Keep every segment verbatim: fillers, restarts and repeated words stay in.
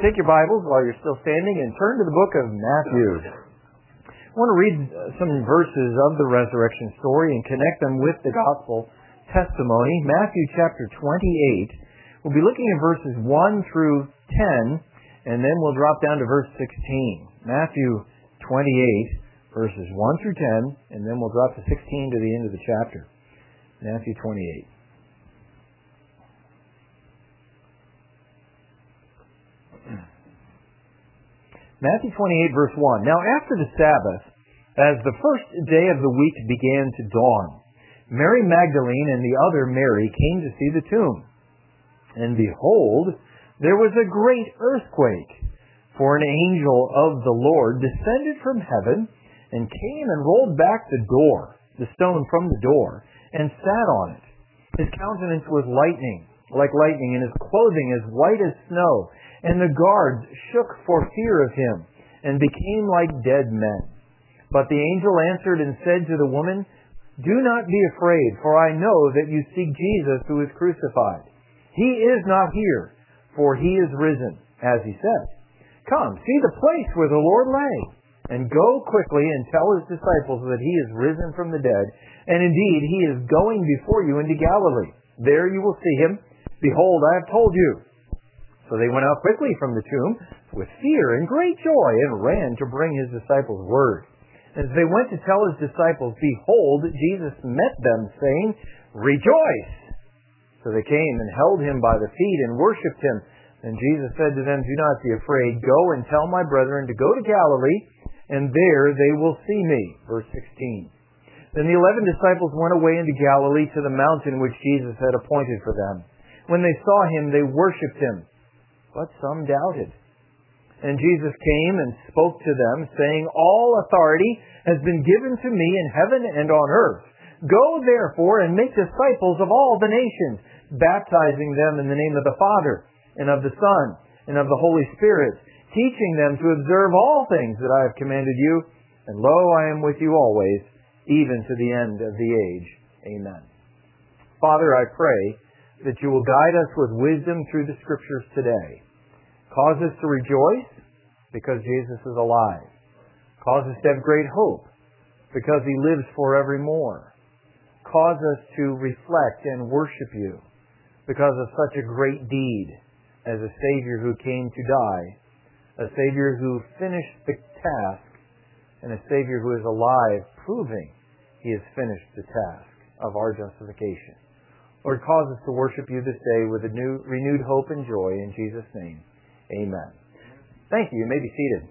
take your Bibles while you're still standing and turn to the book of Matthew. I want to read some verses of the resurrection story and connect them with the gospel testimony. Matthew chapter twenty-eight. We'll be looking at verses one through ten, and then we'll drop down to verse sixteen. Matthew twenty-eight, verses one through ten, and then we'll drop to sixteen to the end of the chapter. Matthew twenty-eight. Matthew twenty-eight, verse one. Now after the Sabbath, as the first day of the week began to dawn, Mary Magdalene and the other Mary came to see the tomb. And behold, there was a great earthquake, for an angel of the Lord descended from heaven and came and rolled back the door, the stone from the door, and sat on it. His countenance was lightning, like lightning, and his clothing as white as snow. And the guards shook for fear of him, and became like dead men. But the angel answered and said to the woman, Do not be afraid, for I know that you seek Jesus who is crucified. He is not here, for he is risen, as he said. Come, see the place where the Lord lay, and go quickly and tell his disciples that he is risen from the dead, and indeed he is going before you into Galilee. There you will see him. Behold, I have told you. So they went out quickly from the tomb with fear and great joy and ran to bring his disciples word. As they went to tell his disciples, behold, Jesus met them, saying, Rejoice! So they came and held him by the feet and worshipped him. And Jesus said to them, Do not be afraid. Go and tell my brethren to go to Galilee, and there they will see me. Verse sixteen. Then the eleven disciples went away into Galilee to the mountain which Jesus had appointed for them. When they saw him, they worshipped him. But some doubted. And Jesus came and spoke to them, saying, All authority has been given to me in heaven and on earth. Go therefore and make disciples of all the nations, baptizing them in the name of the Father, and of the Son, and of the Holy Spirit, teaching them to observe all things that I have commanded you. And lo, I am with you always, even to the end of the age. Amen. Father, I pray that you will guide us with wisdom through the Scriptures today. Cause us to rejoice because Jesus is alive. Cause us to have great hope because he lives forevermore. Cause us to reflect and worship you because of such a great deed as a Savior who came to die, a Savior who finished the task, and a Savior who is alive, proving he has finished the task of our justification. Lord, cause us to worship you this day with a new, renewed hope and joy in Jesus' name. Amen. Thank you. You may be seated.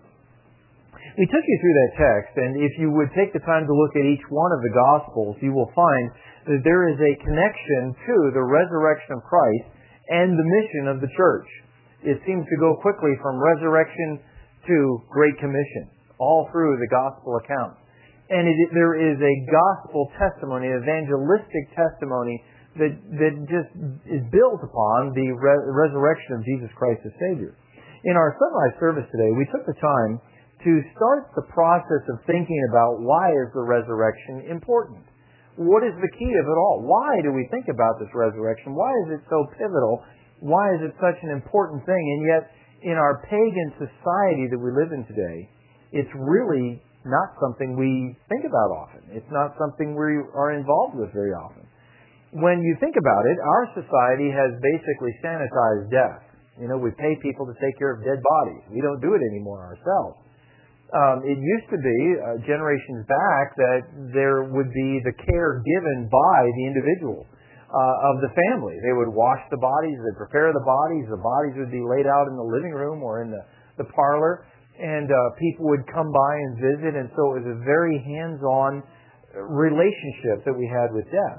We took you through that text, and if you would take the time to look at each one of the Gospels, you will find that there is a connection to the resurrection of Christ and the mission of the church. It seems to go quickly from resurrection to Great Commission, all through the Gospel accounts. And it, there is a gospel testimony, evangelistic testimony, that, that just is built upon the re- resurrection of Jesus Christ as Savior. In our sunrise service today, we took the time to start the process of thinking about why is the resurrection important? What is the key of it all? Why do we think about this resurrection? Why is it so pivotal? Why is it such an important thing? And yet, in our pagan society that we live in today, it's really not something we think about often. It's not something we are involved with very often. When you think about it, our society has basically sanitized death. You know, we pay people to take care of dead bodies. We don't do it anymore ourselves. Um, it used to be, uh, generations back, that there would be the care given by the individual uh, of the family. They would wash the bodies, they'd prepare the bodies, the bodies would be laid out in the living room or in the, the parlor, and uh, people would come by and visit, and so it was a very hands-on relationship that we had with death.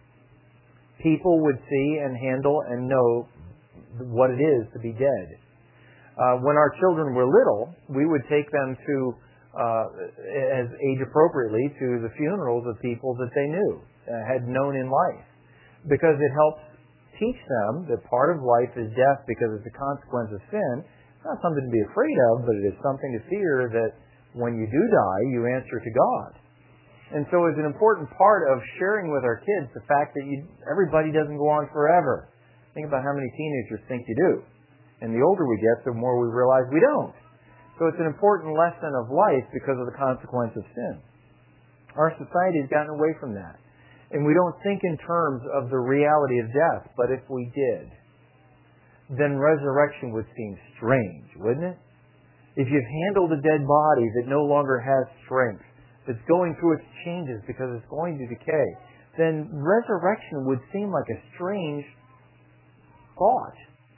People would see and handle and know what it is to be dead. Uh, when our children were little, we would take them to, uh, as age appropriately, to the funerals of people that they knew, uh, had known in life, because it helps teach them that part of life is death because it's a consequence of sin. It's not something to be afraid of, but it is something to fear that when you do die, you answer to God. And so it's an important part of sharing with our kids the fact that you, everybody doesn't go on forever. Think about how many teenagers think you do. And the older we get, the more we realize we don't. So it's an important lesson of life because of the consequence of sin. Our society has gotten away from that. And we don't think in terms of the reality of death. But if we did, then resurrection would seem strange, wouldn't it? If you've handled a dead body that no longer has strength, that's going through its changes because it's going to decay, then resurrection would seem like a strange thought.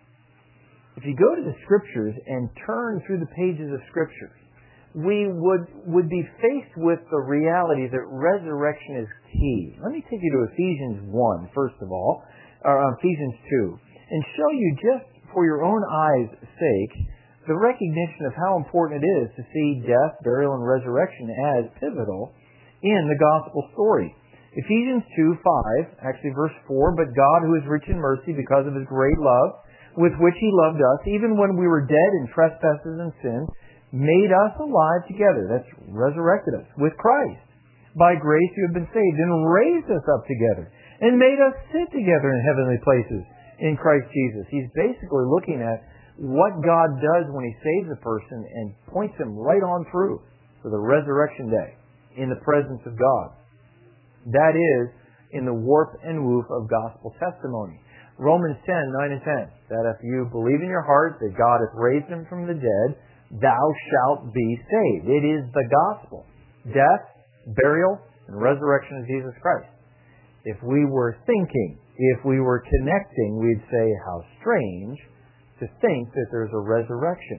If you go to the Scriptures and turn through the pages of Scriptures, we would would be faced with the reality that resurrection is key. Let me take you to Ephesians one, first of all, or Ephesians two, and show you just for your own eyes' sake the recognition of how important it is to see death, burial, and resurrection as pivotal in the gospel story. Ephesians two five, actually verse four, but God, who is rich in mercy because of His great love, with which He loved us, even when we were dead in trespasses and sins, made us alive together. That's resurrected us with Christ. By grace you have been saved, and raised us up together, and made us sit together in heavenly places in Christ Jesus. He's basically looking at what God does when He saves a person and points him right on through to the resurrection day in the presence of God. That is in the warp and woof of gospel testimony. Romans ten, nine and ten, that if you believe in your heart that God hath raised Him from the dead, thou shalt be saved. It is the gospel. Death, burial, and resurrection of Jesus Christ. If we were thinking, if we were connecting, we'd say, how strange to think that there's a resurrection.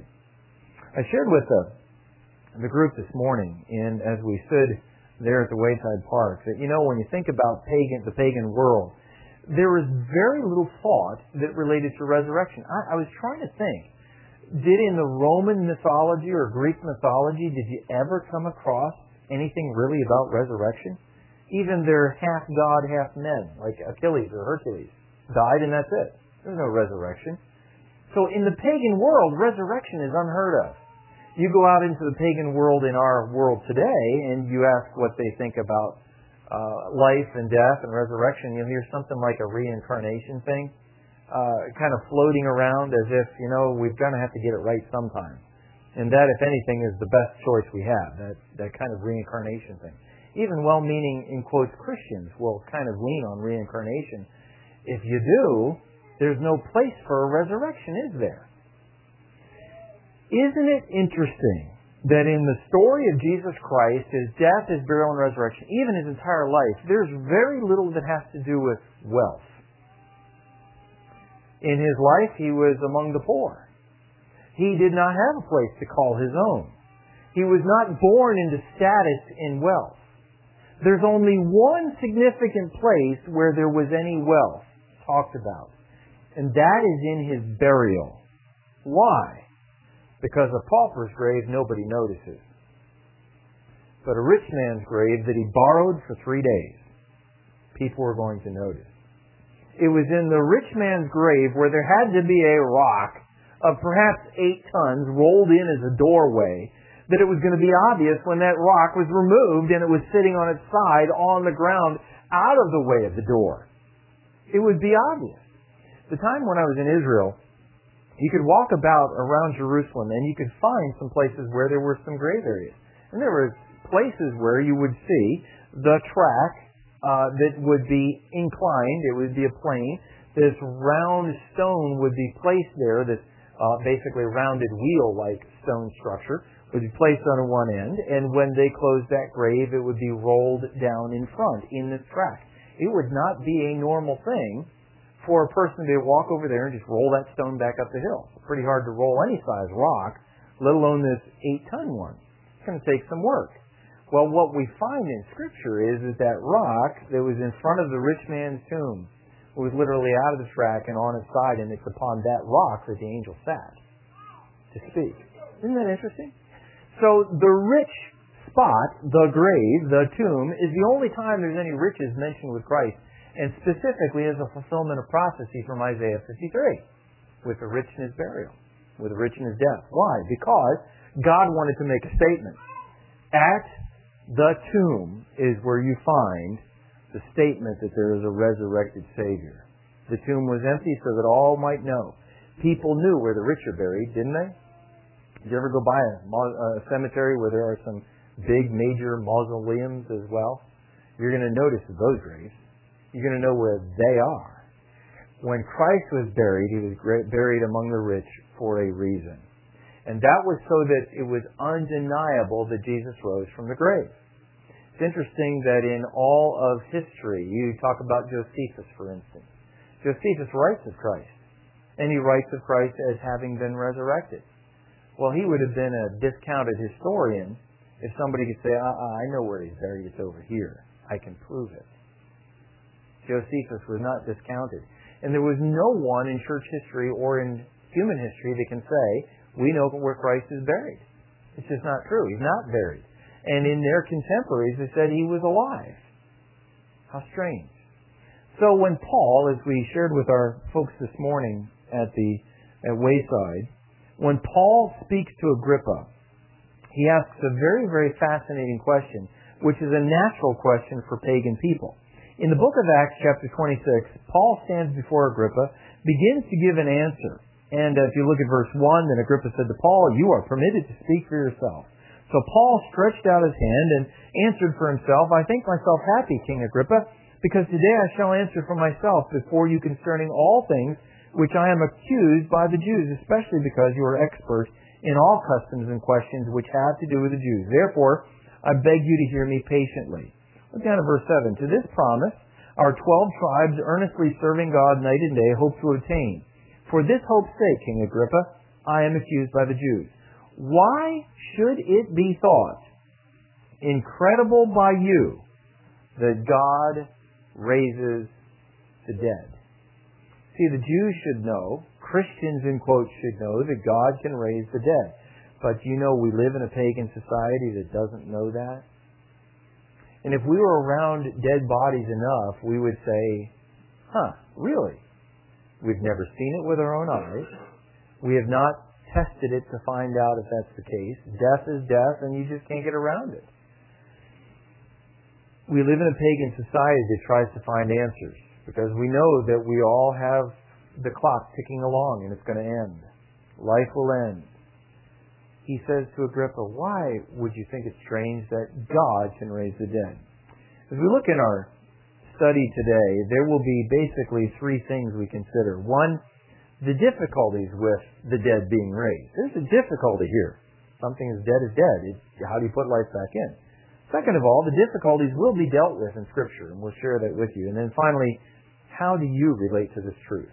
I shared with the, the group this morning, in, as we stood there at the Wayside Park, that, you know, when you think about pagan, the pagan world, there was very little thought that related to resurrection. I, I was trying to think, did in the Roman mythology or Greek mythology, did you ever come across anything really about resurrection? Even their half-god, half-men, like Achilles or Hercules, died and that's it. There's no resurrection. So in the pagan world, resurrection is unheard of. You go out into the pagan world in our world today and you ask what they think about Uh, life and death and resurrection, you'll hear something like a reincarnation thing, uh, kind of floating around as if, you know, we're going to have to get it right sometime. And that, if anything, is the best choice we have, that, that kind of reincarnation thing. Even well-meaning, in quotes, Christians will kind of lean on reincarnation. If you do, there's no place for a resurrection, is there? Isn't it interesting that in the story of Jesus Christ, His death, His burial, and resurrection, even His entire life, there's very little that has to do with wealth. In His life, He was among the poor. He did not have a place to call His own. He was not born into status in wealth. There's only one significant place where there was any wealth talked about, and that is in His burial. Why? Because a pauper's grave nobody notices. But a rich man's grave that he borrowed for three days, people were going to notice. It was in the rich man's grave where there had to be a rock of perhaps eight tons rolled in as a doorway, that it was going to be obvious when that rock was removed and it was sitting on its side on the ground out of the way of the door. It would be obvious. The time when I was in Israel, you could walk about around Jerusalem and you could find some places where there were some grave areas. And there were places where you would see the track uh, that would be inclined. It would be a plane. This round stone would be placed there, this uh, basically rounded wheel-like stone structure would be placed on one end. And when they closed that grave, it would be rolled down in front in this track. It would not be a normal thing for a person to walk over there and just roll that stone back up the hill. It's pretty hard to roll any size rock, let alone this eight-ton one. It's going to take some work. Well, what we find in Scripture is that that rock that was in front of the rich man's tomb was literally out of the track and on its side, and it's upon that rock that the angel sat to speak. Isn't that interesting? So the rich spot, the grave, the tomb, is the only time there's any riches mentioned with Christ, and specifically as a fulfillment of prophecy from Isaiah fifty-three, with the rich in His burial, with the rich in His death. Why? Because God wanted to make a statement. At the tomb is where you find the statement that there is a resurrected Savior. The tomb was empty so that all might know People knew where the rich are buried, didn't they? Did you ever go by a, a cemetery where there are some big major mausoleums as well? You're going to notice those graves. You're going to know where they are. When Christ was buried, He was buried among the rich for a reason. And that was so that it was undeniable that Jesus rose from the grave. It's interesting that in all of history, you talk about Josephus, for instance. Josephus writes of Christ, and he writes of Christ as having been resurrected. Well, he would have been a discounted historian if somebody could say, uh-uh, I know where he's buried, it's over here. I can prove it. Josephus was not discounted. And there was no one in church history or in human history that can say, we know where Christ is buried. It's just not true. He's not buried. And in their contemporaries, they said he was alive. How strange. So when Paul, as we shared with our folks this morning at the at Wayside, when Paul speaks to Agrippa, he asks a very, very fascinating question, which is a natural question for pagan people. In the book of Acts, chapter twenty-six, Paul stands before Agrippa, begins to give an answer. And if you look at verse one, then Agrippa said to Paul, you are permitted to speak for yourself. So Paul stretched out his hand and answered for himself, I think myself happy, King Agrippa, because today I shall answer for myself before you concerning all things which I am accused by the Jews, especially because you are expert in all customs and questions which have to do with the Jews. Therefore, I beg you to hear me patiently. Look down at verse seven. To this promise, our twelve tribes, earnestly serving God night and day, hope to obtain. For this hope's sake, King Agrippa, I am accused by the Jews. Why should it be thought incredible by you that God raises the dead? See, the Jews should know, Christians in quotes should know, that God can raise the dead. But you know we live in a pagan society that doesn't know that. And if we were around dead bodies enough, we would say, huh, really? We've never seen it with our own eyes. We have not tested it to find out if that's the case. Death is death, and you just can't get around it. We live in a pagan society that tries to find answers, because we know that we all have the clock ticking along, and it's going to end. Life will end. He says to Agrippa, why would you think it's strange that God can raise the dead? As we look in our study today, there will be basically three things we consider. One, the difficulties with the dead being raised. There's a difficulty here. Something as dead is dead. It, how do you put life back in? Second of all, the difficulties will be dealt with in Scripture, and we'll share that with you. And then finally, how do you relate to this truth?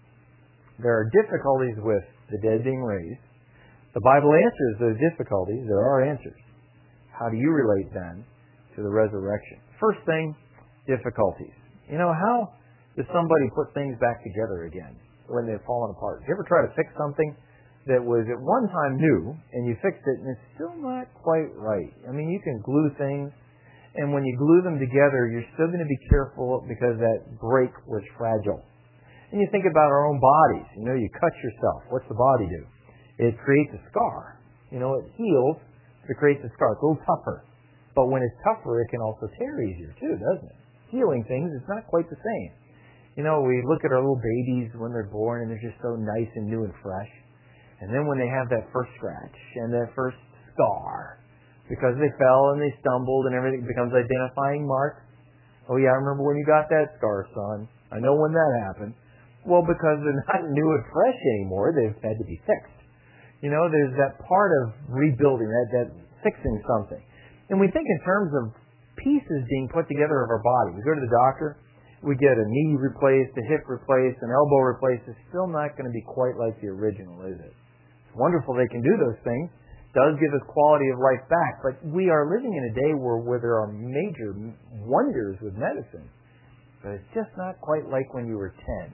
There are difficulties with the dead being raised. The Bible answers those difficulties. There are answers. How do you relate then to the resurrection? First thing, difficulties. You know, how does somebody put things back together again when they've fallen apart? Did you ever try to fix something that was at one time new, and you fixed it, and it's still not quite right? I mean, you can glue things, and when you glue them together, you're still going to be careful because that break was fragile. And you think about our own bodies. You know, you cut yourself. What's the body do? It creates a scar. You know, it heals, it creates a scar. It's a little tougher. But when it's tougher, it can also tear easier too, doesn't it? Healing things, it's not quite the same. You know, we look at our little babies when they're born, and they're just so nice and new and fresh. And then when they have that first scratch and that first scar, because they fell and they stumbled and everything becomes identifying mark. Oh yeah, I remember when you got that scar, son. I know when that happened. Well, because they're not new and fresh anymore, they've had to be fixed. You know, there's that part of rebuilding, that, that fixing something. And we think in terms of pieces being put together of our body. We go to the doctor, we get a knee replaced, a hip replaced, an elbow replaced. It's still not going to be quite like the original, is it? It's wonderful they can do those things. It does give us quality of life back. But we are living in a day where, where there are major wonders with medicine. But it's just not quite like when you were ten,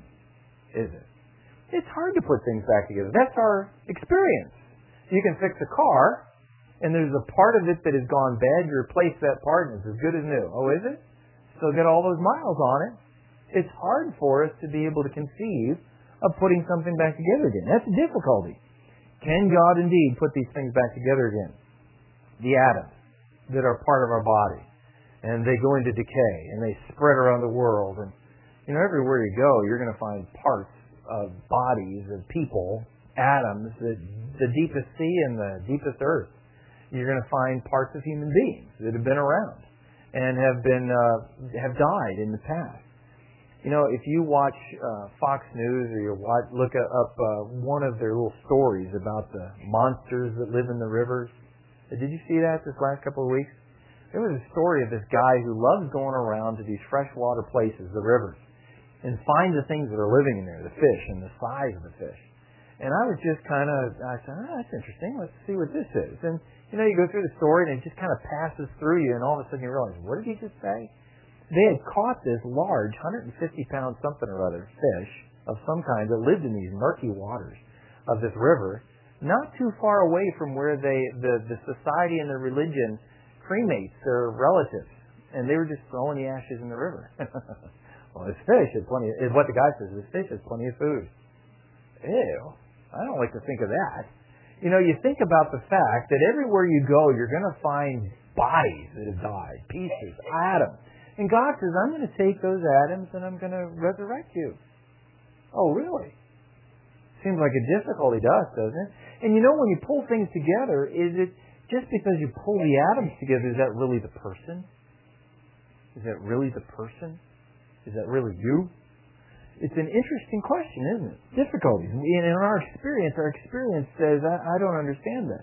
is it? It's hard to put things back together. That's our experience. You can fix a car, and there's a part of it that has gone bad. You replace that part, and it's as good as new. Oh, is it? Still got all those miles on it. It's hard for us to be able to conceive of putting something back together again. That's a difficulty. Can God indeed put these things back together again? The atoms that are part of our body, and they go into decay, and they spread around the world. And you know, everywhere you go, you're going to find parts of bodies, of people, atoms, the, the deepest sea and the deepest earth. You're going to find parts of human beings that have been around and have been uh, have died in the past. You know, if you watch uh, Fox News or you watch, look up uh, one of their little stories about the monsters that live in the rivers. Did you see that this last couple of weeks? There was a story of this guy who loves going around to these freshwater places, the rivers, and find the things that are living in there, the fish and the size of the fish. And I was just kind of, I said, oh, that's interesting. Let's see what this is. And, you know, you go through the story and it just kind of passes through you, and all of a sudden you realize, what did he just say? They had caught this large, one hundred fifty pound something or other fish of some kind that lived in these murky waters of this river, not too far away from where they, the, the society and the religion cremates their relatives. And they were just throwing the ashes in the river. Well, this fish has plenty, is what the guy says, this fish has plenty of food. Ew, I don't like to think of that. You know, you think about the fact that everywhere you go, you're going to find bodies that have died, pieces, atoms. And God says, I'm going to take those atoms and I'm going to resurrect you. Oh, really? Seems like a difficulty to us, doesn't it? And you know, when you pull things together, is it just because you pull the atoms together, is that really the person? Is that really the person? Is that really you? It's an interesting question, isn't it? Difficulties. In our experience, our experience says, I, I don't understand this.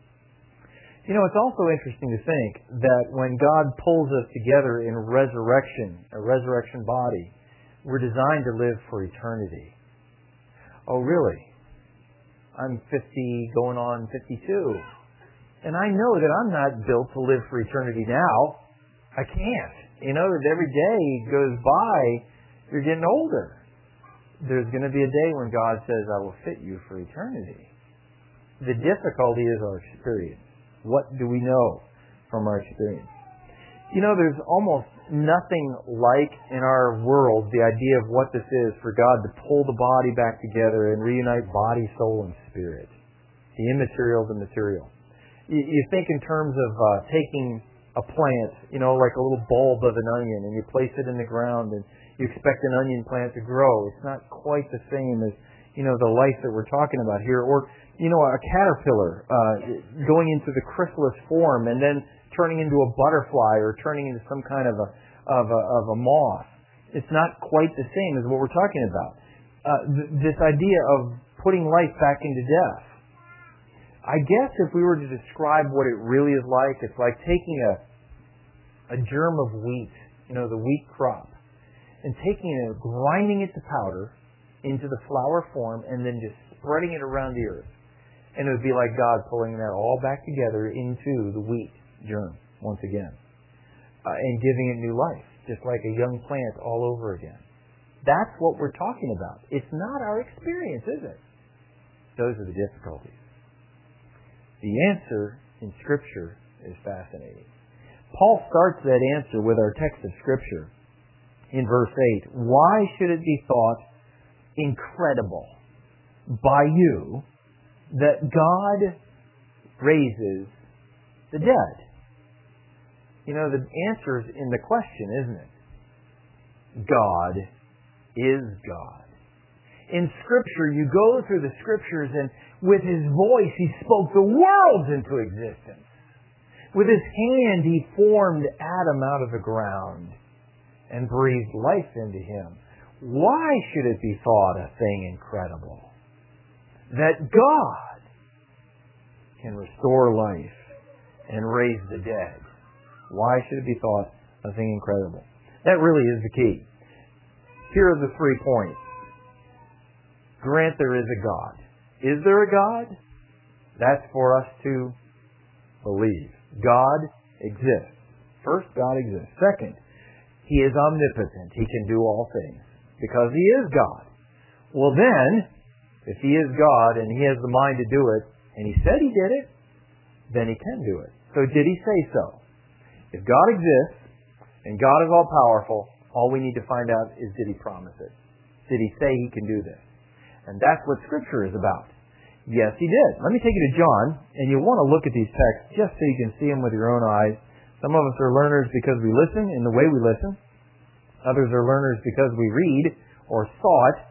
You know, it's also interesting to think that when God pulls us together in resurrection, a resurrection body, we're designed to live for eternity. Oh, really? I'm fifty, going on fifty-two. And I know that I'm not built to live for eternity now. I can't. You know, that every day goes by, you're getting older. There's going to be a day when God says, I will fit you for eternity. The difficulty is our experience. What do we know from our experience? You know, there's almost nothing like in our world the idea of what this is for God to pull the body back together and reunite body, soul, and spirit. The immaterial, the material. You, you think in terms of uh, taking a plant, you know, like a little bulb of an onion, and you place it in the ground and you expect an onion plant to grow. It's not quite the same as, you know, the life that we're talking about here. Or, you know, a caterpillar uh, going into the chrysalis form and then turning into a butterfly or turning into some kind of a of a, of a moth. It's not quite the same as what we're talking about. Uh, th- this idea of putting life back into death. I guess if we were to describe what it really is like, it's like taking a a germ of wheat, you know, the wheat crop, and taking it, grinding it to powder into the flour form, and then just spreading it around the earth. And it would be like God pulling that all back together into the wheat germ once again. Uh, and giving it new life, just like a young plant all over again. That's what we're talking about. It's not our experience, is it? Those are the difficulties. The answer in Scripture is fascinating. Paul starts that answer with our text of Scripture in verse eight. Why should it be thought incredible by you that God raises the dead? You know, the answer is in the question, isn't it? God is God. In Scripture, you go through the Scriptures and with His voice He spoke the worlds into existence. With His hand He formed Adam out of the ground and breathed life into him. Why should it be thought a thing incredible that God can restore life and raise the dead? Why should it be thought a thing incredible? That really is the key. Here are the three points. Grant there is a God. Is there a God? That's for us to believe. God exists. First, God exists. Second, He is omnipotent. He can do all things because He is God. Well then, if He is God and He has the mind to do it, and He said He did it, then He can do it. So did He say so? If God exists and God is all powerful, all we need to find out is, did He promise it? Did He say He can do this? And that's what Scripture is about. Yes, He did. Let me take you to John, and you'll want to look at these texts just so you can see them with your own eyes. Some of us are learners because we listen in the way we listen. Others are learners because we read or saw it.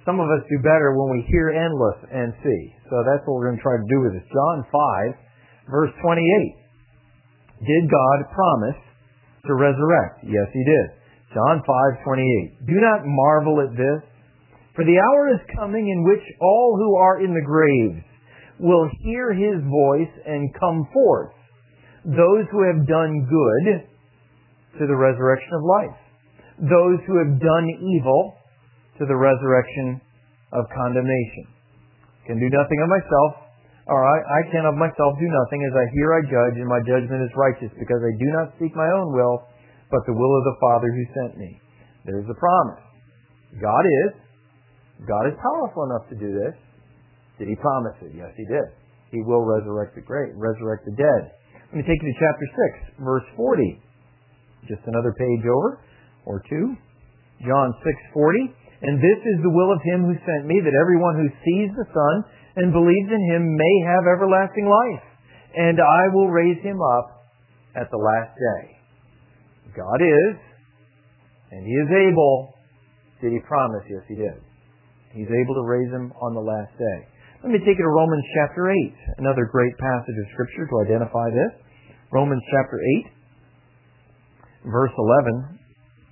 some of us do better when we hear and look and see. So that's what we're going to try to do with this. John five, verse twenty-eight. Did God promise to resurrect? Yes, He did. John five, twenty-eight. Do not marvel at this, for the hour is coming in which all who are in the graves will hear His voice and come forth. Those who have done good to the resurrection of life. Those who have done evil to the resurrection of condemnation. Can do nothing of myself, or I, I can of myself do nothing. As I hear, I judge, and my judgment is righteous, because I do not seek my own will, but the will of the Father who sent me. There's the promise. God is. God is powerful enough to do this. Did He promise it? Yes, He did. He will resurrect the great, resurrect the dead. Let me take you to chapter six, verse forty. Just another page over, or two. John six forty. And this is the will of Him who sent me, that everyone who sees the Son and believes in Him may have everlasting life. And I will raise him up at the last day. God is, and He is able. Did He promise? Yes, He did. He's able to raise him on the last day. Let me take you to Romans chapter eight, another great passage of Scripture to identify this. Romans chapter eight, verse eleven.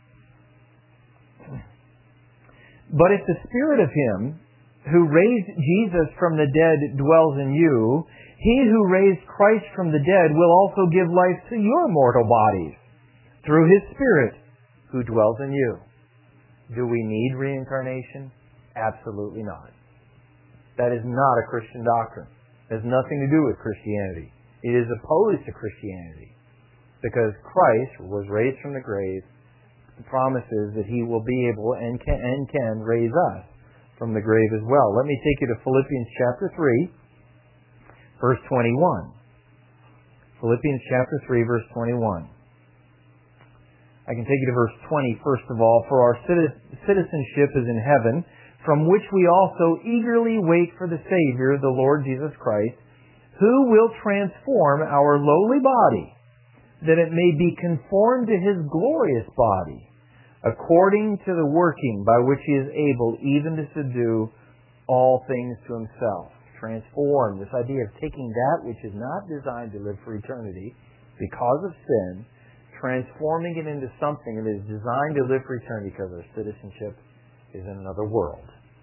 But if the Spirit of Him who raised Jesus from the dead dwells in you, He who raised Christ from the dead will also give life to your mortal bodies through His Spirit who dwells in you. Do we need reincarnation? Absolutely not. That is not a Christian doctrine. It has nothing to do with Christianity. It is opposed to Christianity, because Christ was raised from the grave. The promise is that He will be able and can, and can raise us from the grave as well. Let me take you to Philippians chapter three, verse twenty-one. Philippians chapter three, verse twenty-one. I can take you to verse twenty first of all. For our citizenship is in heaven, from which we also eagerly wait for the Savior, the Lord Jesus Christ, who will transform our lowly body, that it may be conformed to His glorious body, according to the working by which He is able even to subdue all things to Himself. Transform, this idea of taking that which is not designed to live for eternity because of sin, transforming it into something that is designed to live for eternity because our citizenship is in another world.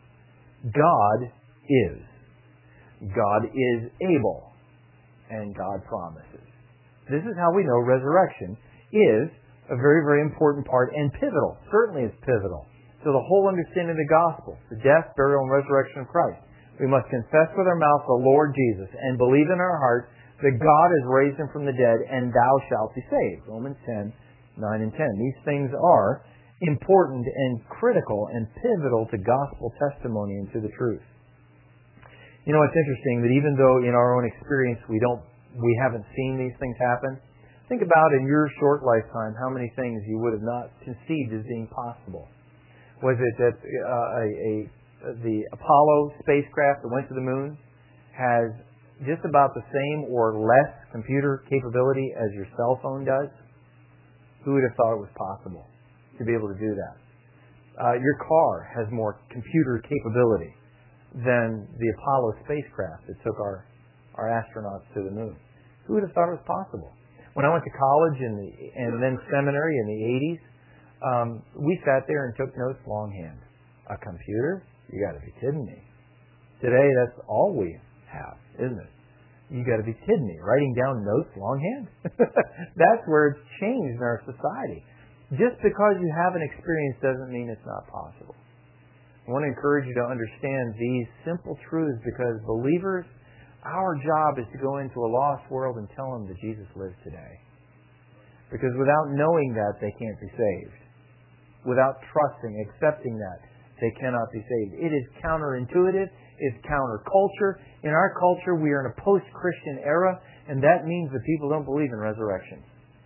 God is. God is able. And God promises. This is how we know resurrection is a very, very important part and pivotal. Certainly is pivotal to the whole understanding of the gospel, the death, burial, and resurrection of Christ. We must confess with our mouth the Lord Jesus and believe in our heart that God has raised Him from the dead, and thou shalt be saved. Romans ten, nine and ten. These things are important and critical and pivotal to gospel testimony and to the truth. You know, it's interesting that even though in our own experience we don't, we haven't seen these things happen, think about in your short lifetime how many things you would have not conceived as being possible. Was it that uh, a, a the Apollo spacecraft that went to the moon has just about the same or less computer capability as your cell phone does? Who would have thought it was possible to be able to do that? Uh, your car has more computer capability than the Apollo spacecraft that took our, our astronauts to the moon. Who would have thought it was possible? When I went to college in the, and then seminary in the eighties, um, we sat there and took notes longhand. A computer? You got to be kidding me. Today, that's all we have, isn't it? You got to be kidding me. Writing down notes longhand? That's where it's changed in our society. Just because you have an experience doesn't mean it's not possible. I want to encourage you to understand these simple truths, because believers, our job is to go into a lost world and tell them that Jesus lives today. Because without knowing that, they can't be saved. Without trusting, accepting that, they cannot be saved. It is counterintuitive. It's counterculture. In our culture, we are in a post-Christian era, and that means that people don't believe in resurrection.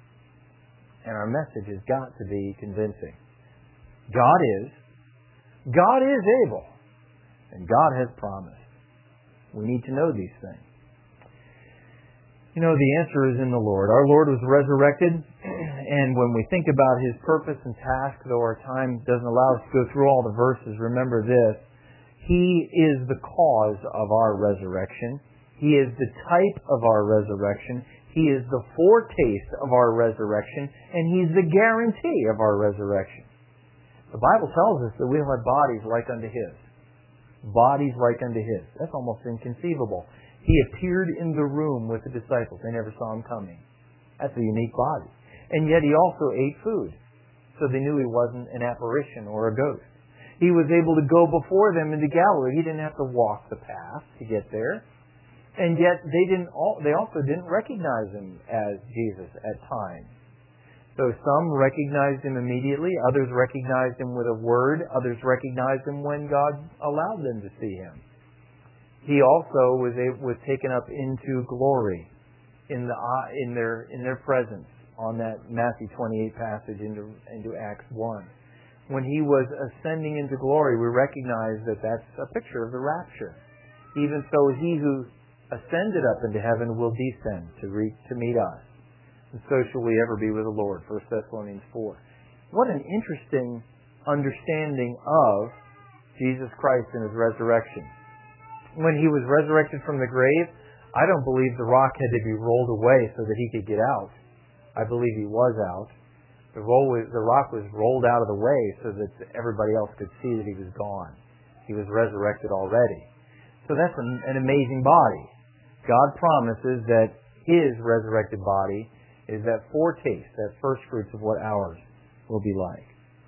And our message has got to be convincing. God is. God is able. And God has promised. We need to know these things. You know, the answer is in the Lord. Our Lord was resurrected, and when we think about His purpose and task, though our time doesn't allow us to go through all the verses, remember this. He is the cause of our resurrection. He is the type of our resurrection. He is the foretaste of our resurrection, and He's the guarantee of our resurrection. The Bible tells us that we'll have bodies like unto His. Bodies like unto His. That's almost inconceivable. He appeared in the room with the disciples. They never saw Him coming. That's a unique body. And yet He also ate food. So they knew He wasn't an apparition or a ghost. He was able to go before them into Galilee. He didn't have to walk the path to get there. And yet they didn't. All, they also didn't recognize Him as Jesus at times. So some recognized Him immediately. Others recognized Him with a word. Others recognized Him when God allowed them to see Him. He also was able, was taken up into glory in the in their in their presence on that Matthew twenty-eight passage into into Acts one. When He was ascending into glory, we recognize that that's a picture of the rapture. Even so, He who ascended up into heaven will descend to re, to meet us. And so shall we ever be with the Lord. First Thessalonians four. What an interesting understanding of Jesus Christ and His resurrection. When He was resurrected from the grave, I don't believe the rock had to be rolled away so that He could get out. I believe He was out. The, roll was, the rock was rolled out of the way so that everybody else could see that He was gone. He was resurrected already. So that's an, an amazing body. God promises that His resurrected body is that foretaste, that first fruits of what ours will be like.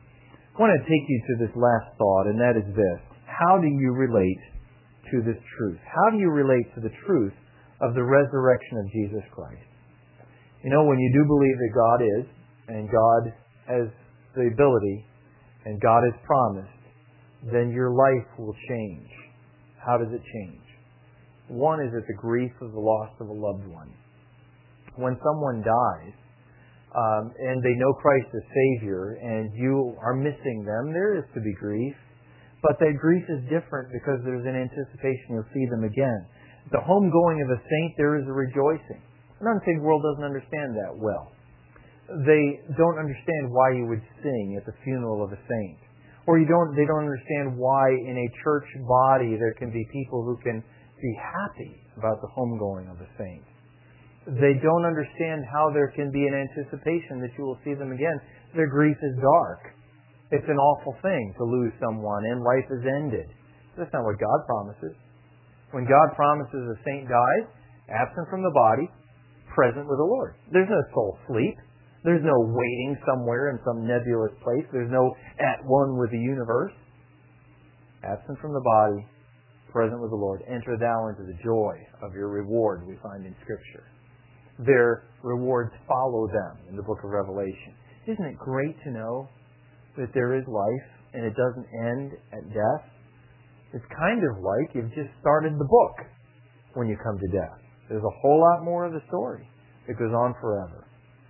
I want to take you to this last thought, and that is this. How do you relate to this truth? How do you relate to the truth of the resurrection of Jesus Christ? You know, when you do believe that God is, and God has the ability, and God has promised, then your life will change. How does it change? One is at the grief of the loss of a loved one. When someone dies, um, and they know Christ as Savior, and you are missing them, there is to be grief. But that grief is different because there's an anticipation you'll see them again. At the homegoing of a saint, there is a rejoicing. The unsaved world doesn't understand that well. They don't understand why you would sing at the funeral of a saint. Or you don't. they don't understand why in a church body there can be people who can be happy about the homegoing of a saint. They don't understand how there can be an anticipation that you will see them again. Their grief is dark. It's an awful thing to lose someone and life is ended. That's not what God promises. When God promises a saint dies, absent from the body, present with the Lord. There's no soul sleep. There's no waiting somewhere in some nebulous place. There's no at one with the universe. Absent from the body, present with the Lord. Enter thou into the joy of your reward, we find in Scripture. Their rewards follow them in the book of Revelation. Isn't it great to know that there is life and it doesn't end at death? It's kind of like you've just started the book when you come to death. There's a whole lot more of the story that goes on forever.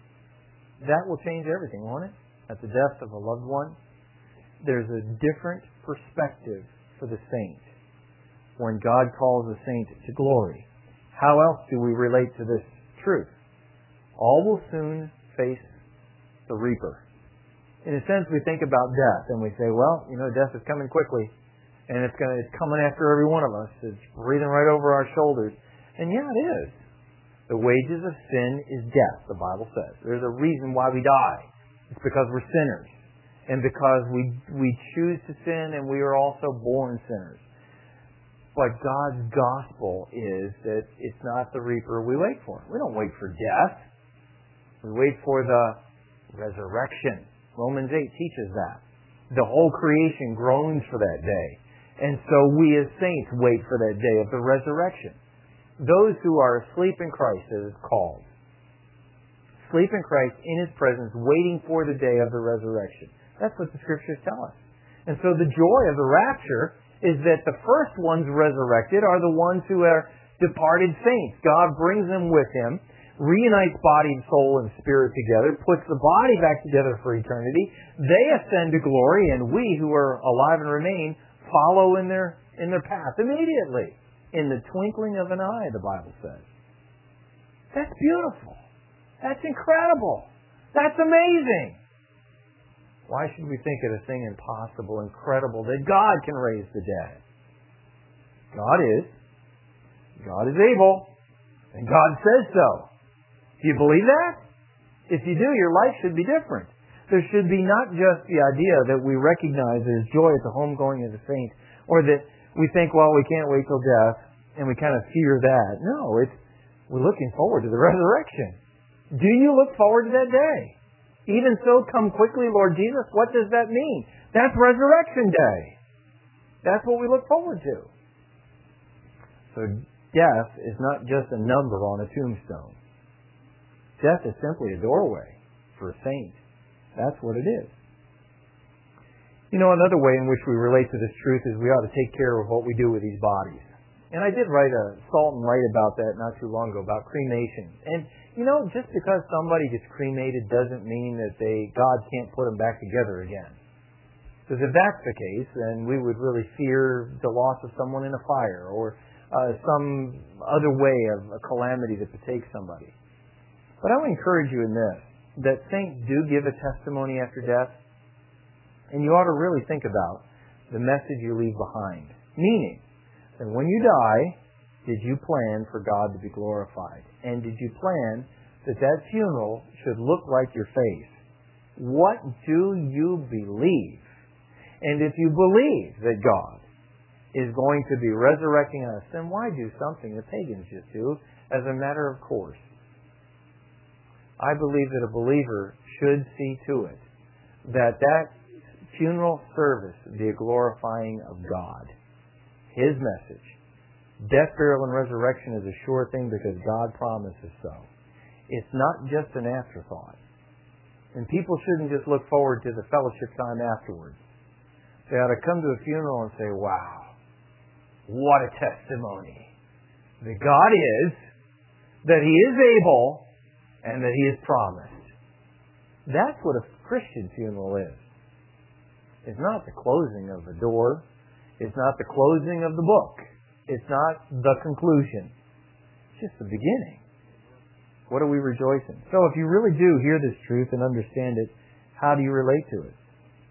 That will change everything, won't it? At the death of a loved one, there's a different perspective for the saint when God calls a saint to glory. How else do we relate to this truth? All will soon face the reaper. In a sense, we think about death and we say, well, you know, death is coming quickly and it's going to, it's coming after every one of us. It's breathing right over our shoulders. And yeah, it is. The wages of sin is death, the Bible says. There's a reason why we die. It's because we're sinners. And because we we choose to sin and we are also born sinners. But God's gospel is that it's not the reaper we wait for. We don't wait for death. We wait for the resurrection. Romans eight teaches that. The whole creation groans for that day. And so we as saints wait for that day of the resurrection. Those who are asleep in Christ, as it's called. Sleep in Christ in His presence, waiting for the day of the resurrection. That's what the Scriptures tell us. And so the joy of the rapture is that the first ones resurrected are the ones who are departed saints. God brings them with Him, reunites body, soul, and spirit together, puts the body back together for eternity. They ascend to glory, and we who are alive and remain follow in their in their path immediately. In the twinkling of an eye, the Bible says. That's beautiful. That's incredible. That's amazing. Why should we think it a thing impossible, incredible, that God can raise the dead? God is. God is able. And God says so. Do you believe that? If you do, your life should be different. There should be not just the idea that we recognize there's joy at the homegoing of the saint, or that we think, well, we can't wait till death, and we kind of fear that. No, it's we're looking forward to the resurrection. Do you look forward to that day? Even so, come quickly, Lord Jesus. What does that mean? That's Resurrection Day. That's what we look forward to. So death is not just a number on a tombstone. Death is simply a doorway for a saint. That's what it is. You know, another way in which we relate to this truth is we ought to take care of what we do with these bodies. And I did write a Salt and Light about that not too long ago, about cremation. And, you know, just because somebody gets cremated doesn't mean that they God can't put them back together again. Because if that's the case, then we would really fear the loss of someone in a fire or uh, some other way of a calamity that could take somebody. But I would encourage you in this, that saints do give a testimony after death, and you ought to really think about the message you leave behind. Meaning, that when you die, did you plan for God to be glorified? And did you plan that that funeral should look like your face? What do you believe? And if you believe that God is going to be resurrecting us, then why do something the pagans just do as a matter of course? I believe that a believer should see to it that that funeral service be a glorifying of God. His message. Death, burial, and resurrection is a sure thing because God promises so. It's not just an afterthought. And people shouldn't just look forward to the fellowship time afterwards. They ought to come to a funeral and say, wow, what a testimony. That God is, that He is able, and that He has promised. That's what a Christian funeral is. It's not the closing of the door. It's not the closing of the book. It's not the conclusion. It's just the beginning. What are we rejoicing? So if you really do hear this truth and understand it, how do you relate to it?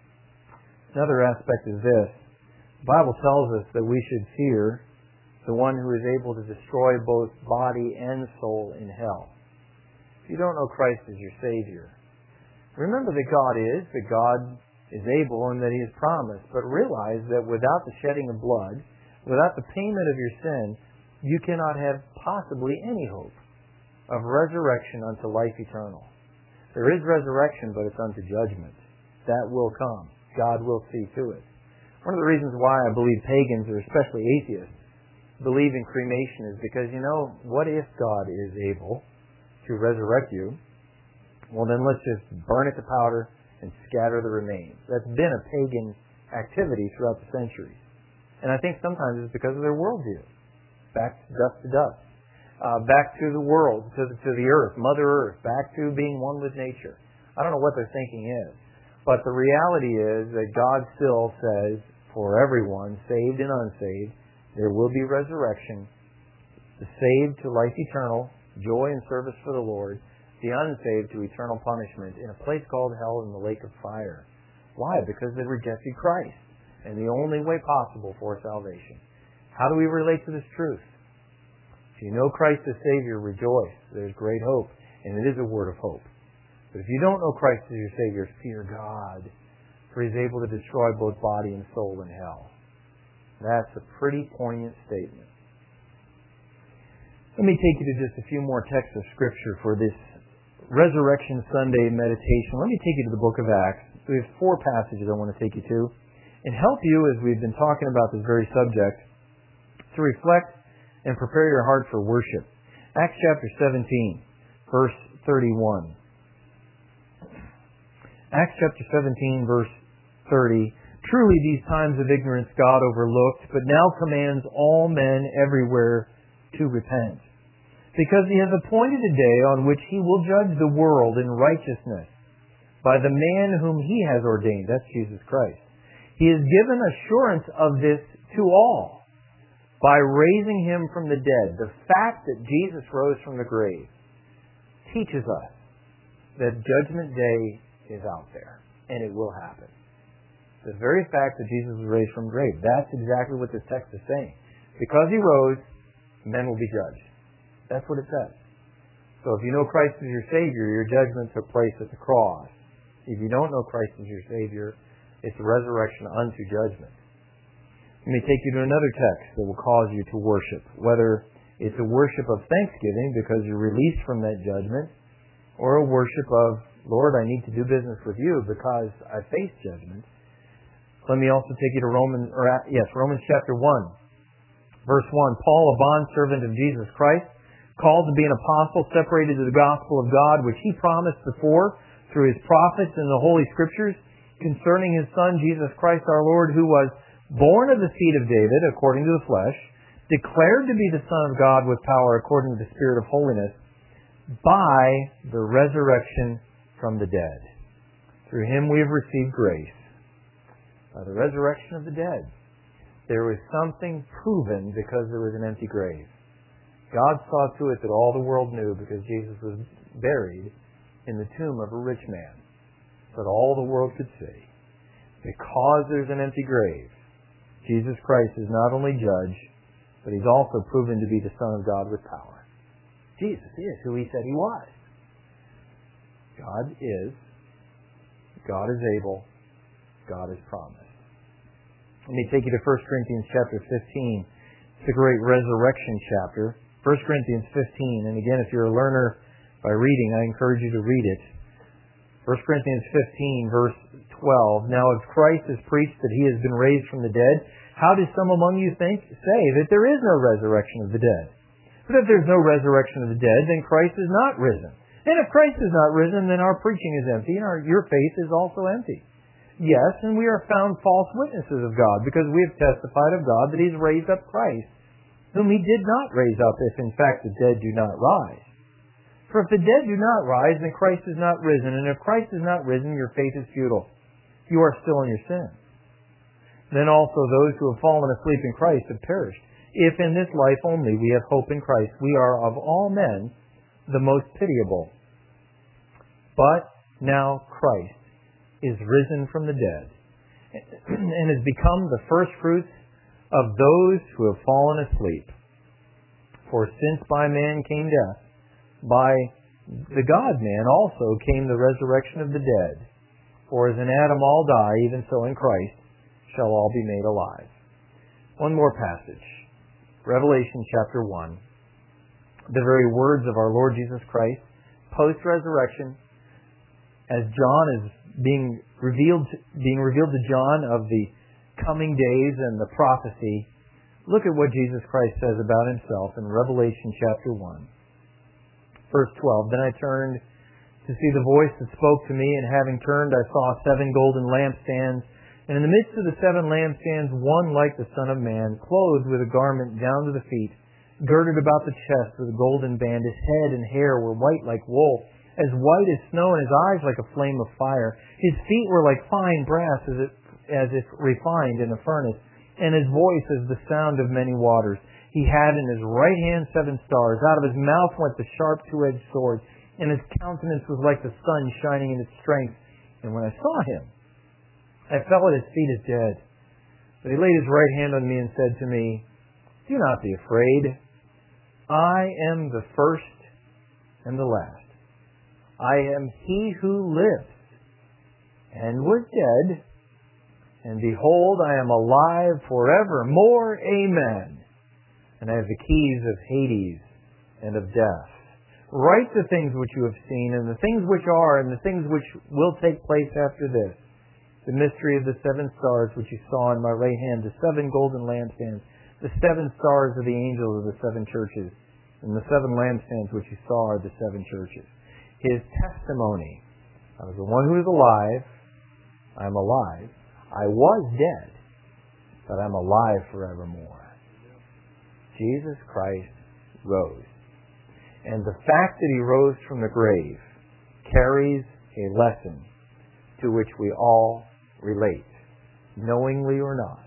Another aspect is this. The Bible tells us that we should fear the one who is able to destroy both body and soul in hell. If you don't know Christ as your Savior, remember that God is, that God is able and that He has promised, but realize that without the shedding of blood, without the payment of your sin, you cannot have possibly any hope of resurrection unto life eternal. There is resurrection, but it's unto judgment. That will come. God will see to it. One of the reasons why I believe pagans, or especially atheists, believe in cremation is because, you know, what if God is able to resurrect you? Well, then let's just burn it to powder and scatter the remains. That's been a pagan activity throughout the centuries. And I think sometimes it's because of their worldview. Back to dust to dust. Uh, back to the world, to the, to the earth, Mother Earth, back to being one with nature. I don't know what their thinking is. But the reality is that God still says, for everyone, saved and unsaved, there will be resurrection. The saved to life eternal, joy and service for the Lord. The unsaved to eternal punishment in a place called hell in the lake of fire. Why? Because they rejected Christ and the only way possible for salvation. How do we relate to this truth? If you know Christ as Savior, rejoice. There's great hope, and it is a word of hope. But if you don't know Christ as your Savior, fear God, for He's able to destroy both body and soul in hell. That's a pretty poignant statement. Let me take you to just a few more texts of Scripture for this Resurrection Sunday meditation. Let me take you to the book of Acts. We have four passages I want to take you to and help you, as we've been talking about this very subject, to reflect and prepare your heart for worship. Acts chapter seventeen, verse thirty-one. Acts chapter seventeen, verse thirty. Truly these times of ignorance God overlooked, but now commands all men everywhere to repent. Because He has appointed a day on which He will judge the world in righteousness by the man whom He has ordained. That's Jesus Christ. He has given assurance of this to all by raising Him from the dead. The fact that Jesus rose from the grave teaches us that Judgment Day is out there, and it will happen. The very fact that Jesus was raised from the grave, that's exactly what this text is saying. Because He rose, men will be judged. That's what it says. So if you know Christ as your Savior, your judgment took place at the cross. If you don't know Christ as your Savior, it's a resurrection unto judgment. Let me take you to another text that will cause you to worship, whether it's a worship of thanksgiving because you're released from that judgment, or a worship of, Lord, I need to do business with you because I face judgment. Let me also take you to Romans, or yes, Romans chapter one, verse one. Paul, a bondservant of Jesus Christ, called to be an apostle, separated to the gospel of God, which He promised before through His prophets in the Holy Scriptures, concerning His Son, Jesus Christ our Lord, who was born of the seed of David, according to the flesh, declared to be the Son of God with power according to the Spirit of holiness, by the resurrection from the dead. Through Him we have received grace. By the resurrection of the dead. There was something proven because there was an empty grave. God saw to it that all the world knew because Jesus was buried in the tomb of a rich man, so that all the world could see. Because there's an empty grave, Jesus Christ is not only judge, but He's also proven to be the Son of God with power. Jesus is who He said He was. God is. God is able. God has promised. Let me take you to First Corinthians chapter fifteen. It's a great resurrection chapter. First Corinthians fifteen. And again, if you're a learner by reading, I encourage you to read it. First Corinthians fifteen, verse twelve. Now if Christ is preached that He has been raised from the dead, how do some among you think, say that there is no resurrection of the dead? But if there's no resurrection of the dead, then Christ is not risen. And if Christ is not risen, then our preaching is empty, and our, your faith is also empty. Yes, and we are found false witnesses of God, because we have testified of God that He has raised up Christ, whom He did not raise up, if in fact the dead do not rise. For if the dead do not rise, then Christ is not risen, and if Christ is not risen, your faith is futile. You are still in your sin. Then also those who have fallen asleep in Christ have perished. If in this life only we have hope in Christ, we are of all men the most pitiable. But now Christ is risen from the dead and has become the firstfruits of those who have fallen asleep. For since by man came death, by the God-man also came the resurrection of the dead. For as in Adam all die, even so in Christ shall all be made alive. One more passage. Revelation chapter one. The very words of our Lord Jesus Christ, post-resurrection, as John is being revealed, being revealed to John of the coming days and the prophecy. Look at what Jesus Christ says about Himself in Revelation chapter one. Verse twelve. Then I turned to see the voice that spoke to me, and having turned I saw seven golden lampstands, and in the midst of the seven lampstands one like the Son of Man, clothed with a garment down to the feet, girded about the chest with a golden band. His head and hair were white like wool, as white as snow, and his eyes like a flame of fire. His feet were like fine brass, as if, as if refined in a furnace, and his voice as the sound of many waters. He had in his right hand seven stars. Out of his mouth went the sharp two-edged sword, and his countenance was like the sun shining in its strength. And when I saw him, I fell at his feet as dead. But he laid his right hand on me and said to me, Do not be afraid. I am the first and the last. I am He who lives and was dead, and behold, I am alive forevermore. Amen. And I have the keys of Hades and of death. Write the things which you have seen, and the things which are, and the things which will take place after this. The mystery of the seven stars which you saw in my right hand, the seven golden lampstands, the seven stars of the angels of the seven churches, and the seven lampstands which you saw are the seven churches. His testimony. I was the one who is alive. I am alive. I was dead, but I'm alive forevermore. Jesus Christ rose. And the fact that He rose from the grave carries a lesson to which we all relate, knowingly or not.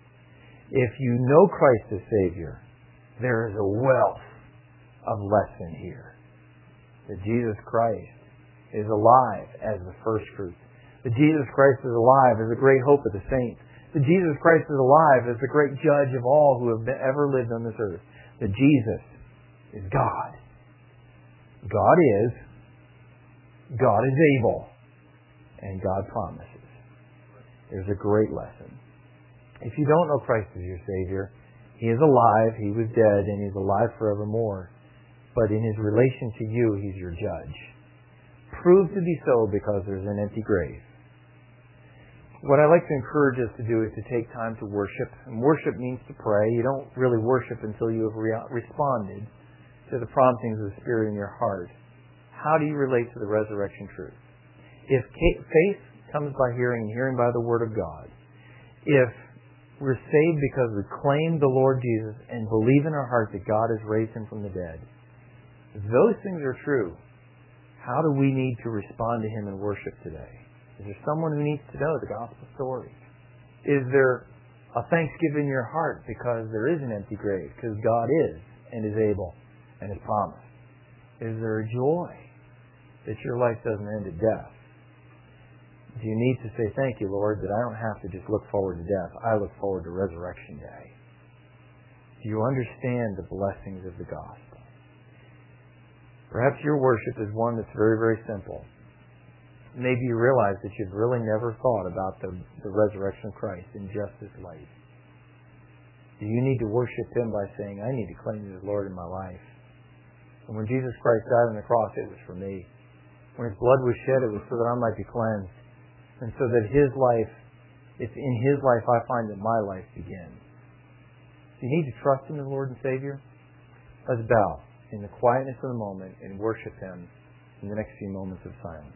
If you know Christ as Savior, there is a wealth of lesson here. That Jesus Christ is alive as the first fruits. That Jesus Christ is alive as a great hope of the saints. That Jesus Christ is alive as the great judge of all who have ever lived on this earth. That Jesus is God. God is. God is able. And God promises. There's a great lesson. If you don't know Christ as your Savior, He is alive, He was dead, and He's alive forevermore. But in His relation to you, He's your judge. Proved to be so because there's an empty grave. What I like to encourage us to do is to take time to worship. And worship means to pray. You don't really worship until you have re- responded to the promptings of the Spirit in your heart. How do you relate to the resurrection truth? If faith comes by hearing and hearing by the Word of God, if we're saved because we claim the Lord Jesus and believe in our heart that God has raised Him from the dead, if those things are true, how do we need to respond to Him in worship today? Is there someone who needs to know the gospel story? Is there a thanksgiving in your heart because there is an empty grave, because God is and is able and has promised? Is there a joy that your life doesn't end at death? Do you need to say, thank you, Lord, that I don't have to just look forward to death. I look forward to resurrection day. Do you understand the blessings of the gospel? Perhaps your worship is one that's very, very simple. Maybe you realize that you've really never thought about the, the resurrection of Christ in just this light. Do you need to worship Him by saying, I need to claim you as Lord in my life? And when Jesus Christ died on the cross, it was for me. When His blood was shed, it was so that I might be cleansed. And so that His life, it's in His life I find that my life begins. Do you need to trust Him as Lord and Savior? Let's bow in the quietness of the moment and worship Him in the next few moments of silence.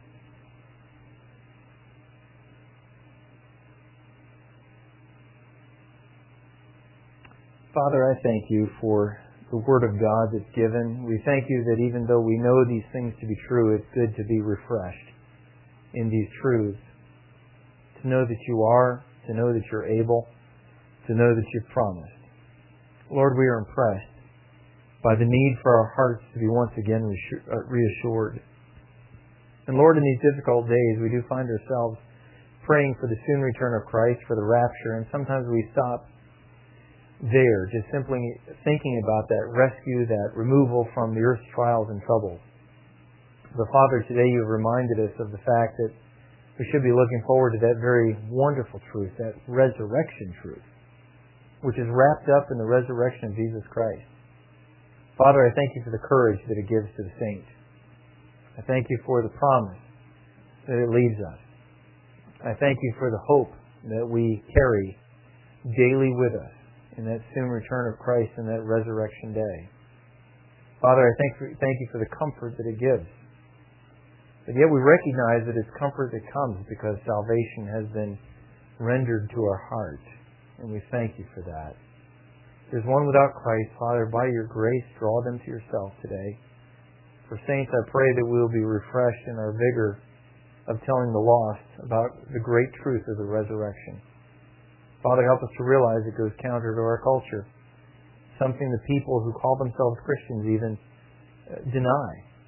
Father, I thank You for the Word of God that's given. We thank You that even though we know these things to be true, it's good to be refreshed in these truths. To know that You are, to know that You're able, to know that You've promised. Lord, we are impressed by the need for our hearts to be once again reassured. And Lord, in these difficult days, we do find ourselves praying for the soon return of Christ, for the rapture, and sometimes we stop there, just simply thinking about that rescue, that removal from the earth's trials and troubles. But Father, today You have reminded us of the fact that we should be looking forward to that very wonderful truth, that resurrection truth, which is wrapped up in the resurrection of Jesus Christ. Father, I thank You for the courage that it gives to the saint. I thank You for the promise that it leaves us. I thank You for the hope that we carry daily with us in that soon return of Christ and that resurrection day. Father, I thank, for, thank You for the comfort that it gives. But yet we recognize that it's comfort that comes because salvation has been rendered to our heart. And we thank You for that. There's one without Christ. Father, by Your grace, draw them to Yourself today. For saints, I pray that we will be refreshed in our vigor of telling the lost about the great truth of the resurrection. Father, help us to realize it goes counter to our culture. Something the people who call themselves Christians even uh, deny.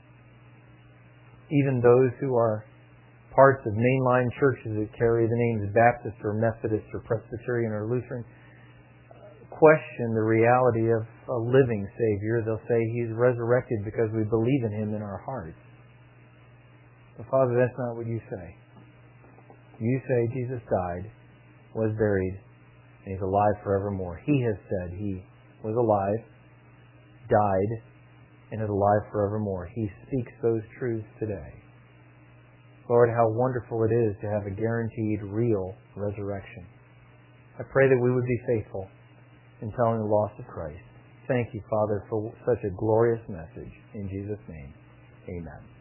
Even those who are parts of mainline churches that carry the names Baptist or Methodist or Presbyterian or Lutheran question the reality of a living Savior. They'll say He's resurrected because we believe in Him in our hearts. But Father, that's not what You say. You say Jesus died, was buried, and He's alive forevermore. He has said He was alive, died, and is alive forevermore. He speaks those truths today. Lord, how wonderful it is to have a guaranteed, real resurrection. I pray that we would be faithful in telling the lost of Christ. Thank You, Father, for such a glorious message. In Jesus' name, amen.